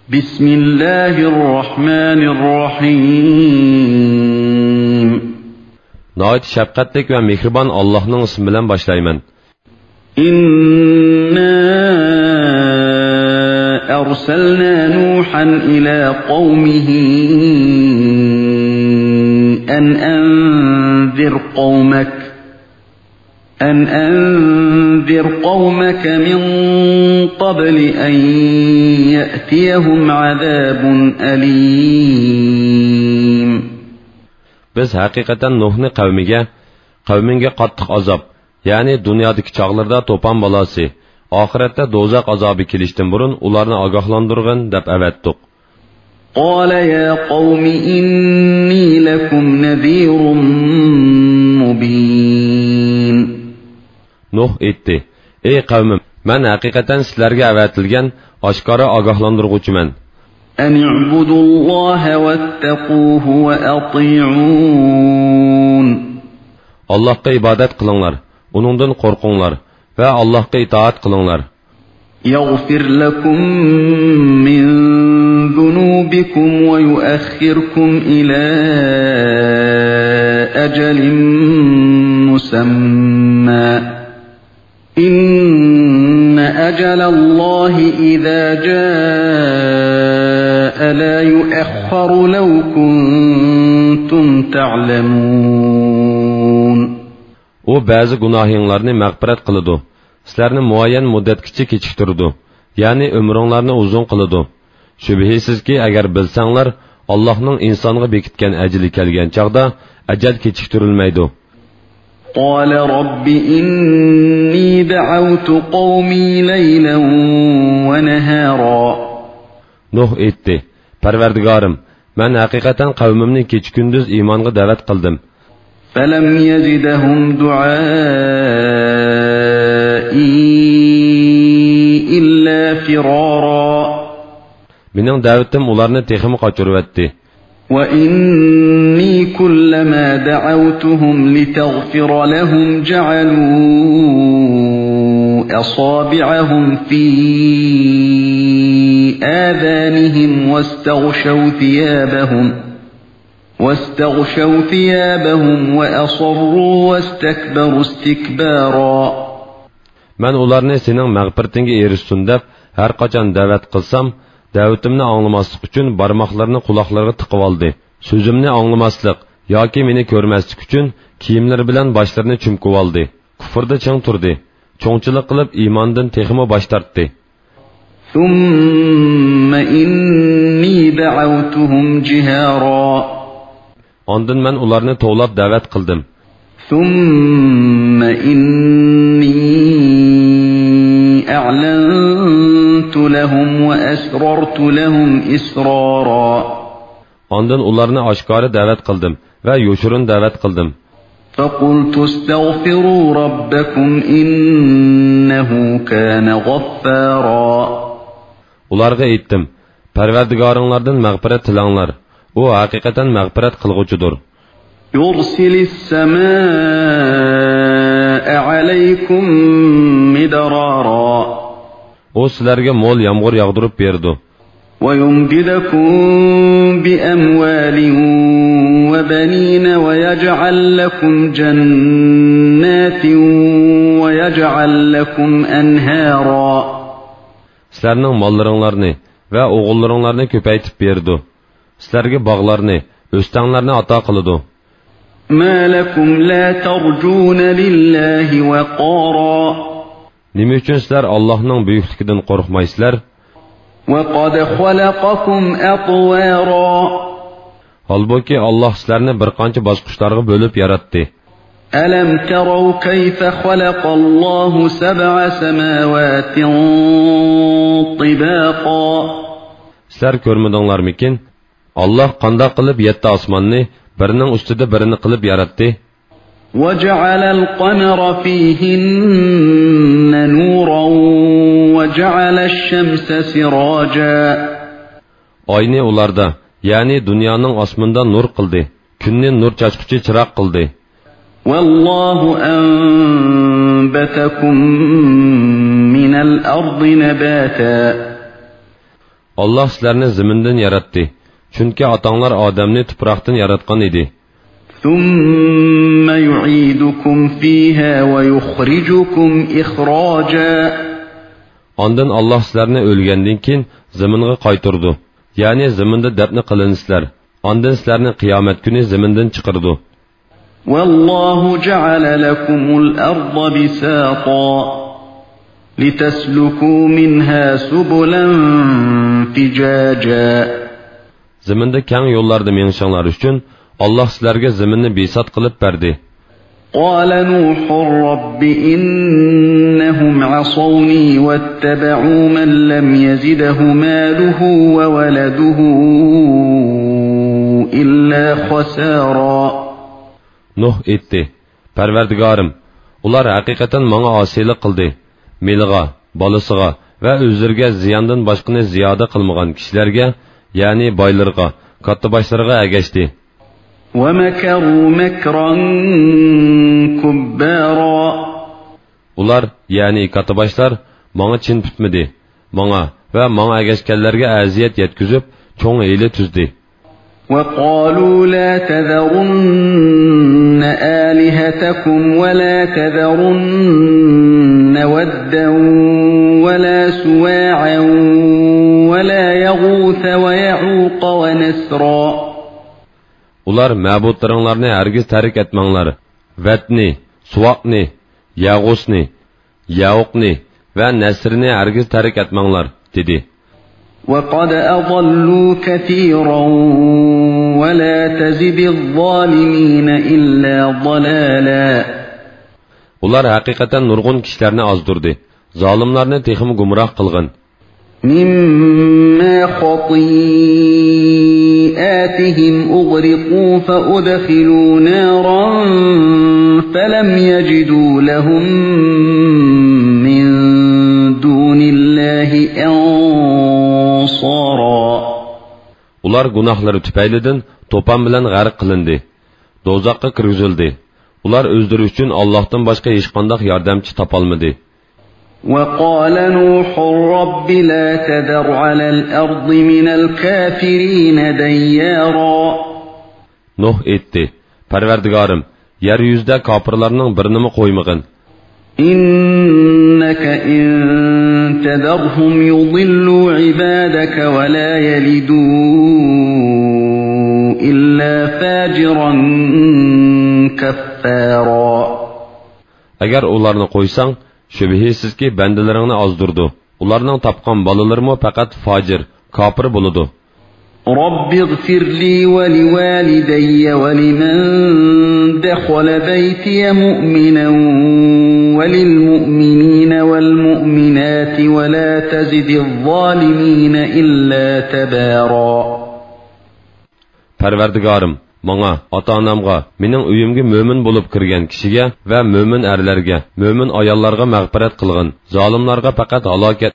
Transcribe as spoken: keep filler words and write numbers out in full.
Bismillahirrahmanirrahim. Nəhayət şəfqətlik və mehriban Allah'ın ismi bilan başlayman. İnna arsalna Nuhan ila qawmihi an anzir qawmak an anzir qawmaka min qabli an ya'tiyahum azabun alim. Biz haqiqatan Nuhni qavmiga, qavminga qattiq azob, ya'ni dunyodagi chaqlarda to'pon balasi, oxiratda do'zax azobi kelishdan burun ularni ogohlantirgin deb avatdiq. قال يا قوم إني لكم نذير مبين. Nuh aytdi: Ey qavmim, men haqiqatan sizlarga avatilgan oshkora ogohlantiruvchiman. أن اعبدوا الله واتقوه وأطيعون. Allah'a ibadet qılınlar, onundan qorqunlar ve Allah'a itaat qılınlar. يغفر لكم من ذنوبكم ويؤخركم إلى أجل مسمى إن أجل الله إذا جاء لا يؤخر لو كنتم تعلمون. O bazı günahlarını mağfiret kılıdı. Sizlerini muayyen müddetkiçe keçiktirdi. Yani ömrünlerini uzun kılıdı. Şübhisiz ki eğer bilsenler Allah'ın insanlığı bekitken eceli kelgen çağda ecel keçiktirilmeydi. قال رب إني دعوت قومي ليلا ونهارا. Nuh etti: Perverdigarım, ben hakikaten kavmimni keç gündüz imanға davet kıldım. فلم يزدهم دعائي إلا فرارا. Mening davetim ularni teximi qochiribdi. وإني كلما دعوتهم لتغفر لهم جعلوا أصابعهم في آذانهم واستغشوا ثيابهم واستغشوا ثيابهم وأصروا واستكبروا استكبارا. Men ularni sening mag'firatingga erishsin deb har qachon da'vat qilsam, da'vatimni anglamaslik uchun barmoqlarini quloqlariga tiqib oldi. So'zimni anglamaslik yoki meni ko'rmaslik uchun kiyimlari bilan boshlarini chumkib oldi. Kufrda ching turdi. Cho'ngchilik qilib iymondan texmi bosh tortdi. ثم إني دعوتهم جهارا. Ondan men ularni to'lab da'vat qildim. ثم إني أعلنت لهم وأسررت لهم إسرارا. Ondan ularni oshkora da'vat qildim va yo'shirin da'vat qildim. فقلت استغفروا ربكم إنه كان غفارا. Ularga aytdim: Parvardigoringlardan mag'firat tilanglar. U haqiqatan mag'firat qilg'uchidir. يرسل السماء عليكم مدرارا. O sizlarga mo'l yomg'ir yog'dirib berdi. ويمددكم بأموال وبنين ويجعل لكم جنات ويجعل لكم أنهارا. Sizlarning mollaringlarni va o'g'illaringlarni ko'paytib berdi. Sizlarga bog'larni, o'stanlarni ato qildi. ما لكم لا ترجون لله وقارا. Nima uchun sizlar Allohning buyukligidan qo'rqmaysizlar? وقد خلقكم أطوارا. Halbuki Alloh sizlarni bir qancha bosqichlarga bo'lib yaratdi. ألم تروا كيف خلق الله سبع سماوات طباقا. Sizlar ko'rmadinglarmikin? Alloh qanday qilib yetti osmonni birining ustida birini qilib yaratdi? وجعل القمر فيهن نورا وجعل الشمس سراجا. Oyni ularda, ya'ni dunyoning osmonda nur qildi, kunni nur chaquvchi chiroq qildi. والله أنبتكم من الأرض نباتا. Allah sizlarni zamindan yaratdi. Chunki otanglar odamni tuproqdan yaratgan edi. ثم يعيدكم فيها ويخرجكم إخراجا. Ondan Allah sizlarni o'lgandan keyin zaminga qaytardi. Ya'ni zaminda dafn qilinsizlar. Ondan sizlarni qiyomat kuni zamindan chiqardi. والله جعل لكم الأرض بساطا لتسلكوا منها سبلا فجاجا. Zaminda keng yo'llarda menishinglar uchun Allah sizlarga zaminni besat qilib berdi. قال نوح رب إنهم عصوني واتبعوا من لم يزده ماله وولده إلا خسارا. Nuh etdi. Parvardigorim, ular haqiqatan menga osiylik qildi. Meliga, bolasiga va o'zlariga ziyondan boshqani ziyoda qilmagan kishilarga, ya'ni boylarga, katta boshlarga agashdi. وَمَكَرُوا مَكْرًا كُبَّارًا. Ular, ya'ni katta boshlar, menga chin tutmadi. Menga va menga agashganlarga aziyat yetkazib, cho'ng hiyla tuzdi. وَقَالُوا لَا تَذَرُنَّ آلِهَتَكُمْ وَلَا تَذَرُنَّ وَدًّا وَلَا سُوَاعًا وَلَا يَغُوثَ وَيَعُوقَ وَنَسْرًا. Ular ma'budlaringlarni hargiz tarik etmanglar. Vatni, Suvoqni, Yag'usni, Yauqni va Nasrni hargiz tarik etmanglar, dedi. وَقَدْ أَضَلُّوا كَثِيرًا وَلَا تَزِدِ الظَّالِمِينَ إِلَّا ضَلَالًا. Ular haqiqatan nurg'un kishilarni ozdirdi. Zolimlarni texim gumroh qilgan. مِمَّا خَطِيئَاتِهِمْ أُغْرِقُوا فَأُدْخِلُوا نَارًا فَلَمْ يَجِدُوا لَهُم مِّن دُونِ اللَّهِ أَنصَارًا. Ular gunohlari tufaylidan to'pon bilan g'arq qilindi. Dozoqqa kirgizildi. Ular o'zlari uchun Allohdan boshqa hech qanday yordamchi topolmadi. وَقَالَ نُوحٌ رَبِّ لَا تَذَرْ عَلَى الْأَرْضِ مِنَ الْكَافِرِينَ دَيَّارًا. Nuh etdi. Parvardigorim, yer yuzida kofirlarning birini qo'ymagin. إِنَّكَ إِن تَذَرْهُمْ يُضِلُّوا عِبَادَكَ وَلَا يَلِدُوا إِلَّا فَاجِرًا كَفَّارًا. Agar ularni qo'ysang, shubhisizki bandalaringni ozdirdi. Ularning topgan bolalarimo faqat fojir, kofir bo'ladi. رَبِّ اغْفِرْ لِي وَلِوَالِدَيَّ وَلِمَن دَخَلَ بَيْتِيَ مُؤْمِنًا وَلِلْمُؤْمِنِينَ وَالْمُؤْمِنَاتِ وَلَا تَزِدِ الظَّالِمِينَ إِلَّا تَبَارًا. Parvardigorim, menga, ota-onamga, mening uyimga mo'min bo'lib kirgan kishiga va mo'min erlarga, mo'min ayollarga mag'firat qilgin. Zolimlarga faqat halokat